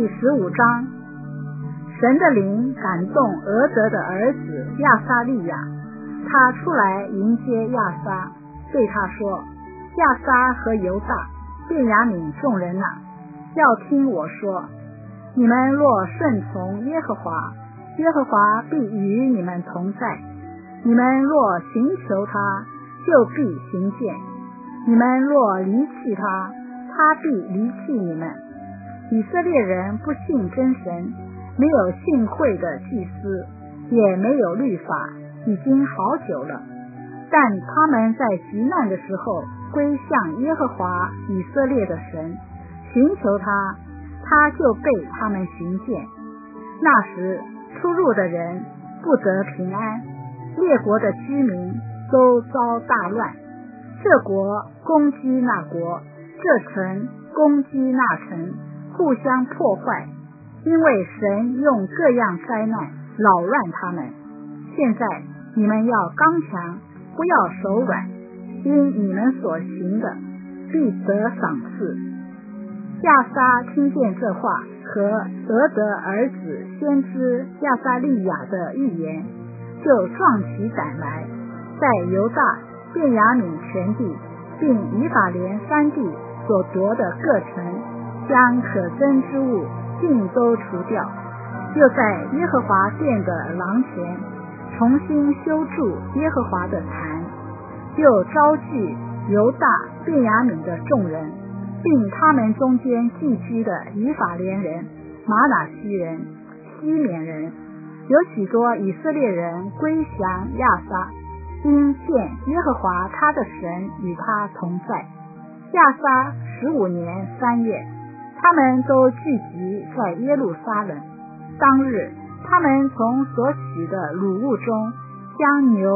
第15章，神的灵感动俄德的儿子亚撒利亚，他出来迎接亚撒，对他说：亚撒和犹大、便雅悯众人啊，要听我说，你们若顺从耶和华，耶和华必与你们同在；你们若寻求他，就必寻见；你们若离弃他，他必离弃你们。以色列人不信真神，没有信会的祭司，也没有律法，已经好久了。但他们在急难的时候归向耶和华以色列的神，寻求他，他就被他们寻见。那时出入的人不得平安，列国的居民都遭大乱，这国攻击那国，这城攻击那城，互相破坏，因为神用各样灾难扰乱他们。现在你们要刚强，不要手软，因你们所行的必得赏赐。亚撒听见这话和俄德儿子先知亚撒利亚的预言，就壮起胆来，在犹大、便雅悯全地并以法莲三地所夺的各城，将可憎之物尽都除掉，又在耶和华殿的廊前重新修筑耶和华的坛，又招聚犹大、便雅悯的众人，并他们中间寄居的以法莲人、玛拿西人、西缅人，有许多以色列人归降亚撒，因见耶和华他的神与他同在。亚撒15年3月，他们都聚集在耶路撒冷。当日，他们从所取的掳物中，将牛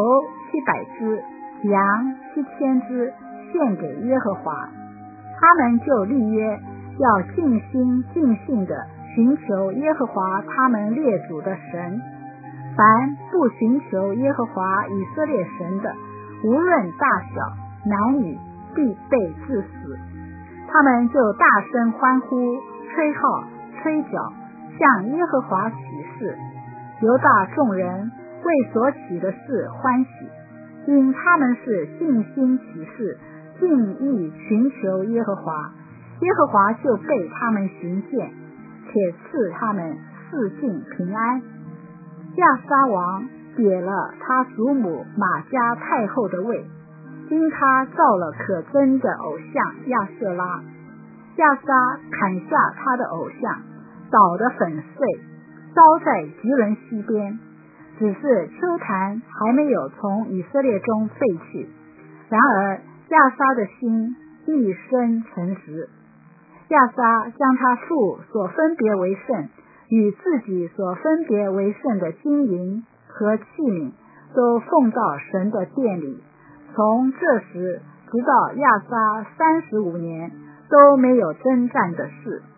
700只、羊7000只献给耶和华。他们就立约，要尽心尽性地寻求耶和华他们列祖的神。凡不寻求耶和华以色列神的，无论大小男女，必被治死。他们就大声欢呼，吹号吹角，向耶和华起誓。犹大众人为所起的事欢喜，因他们是尽心起誓，尽意寻求耶和华，耶和华就被他们寻见，且赐他们四境平安。亚撒王贬了他祖母玛迦太后的位，因他造了可憎的偶像亚舍拉。亚撒砍下他的偶像，捣得粉碎，烧在吉伦西边。只是丘坛还没有从以色列中废去。然而亚撒的心一生诚实。亚撒将他父所分别为圣与自己所分别为圣的金银和器皿都奉到神的殿里，从这时直到亚撒35年都没有征战的事。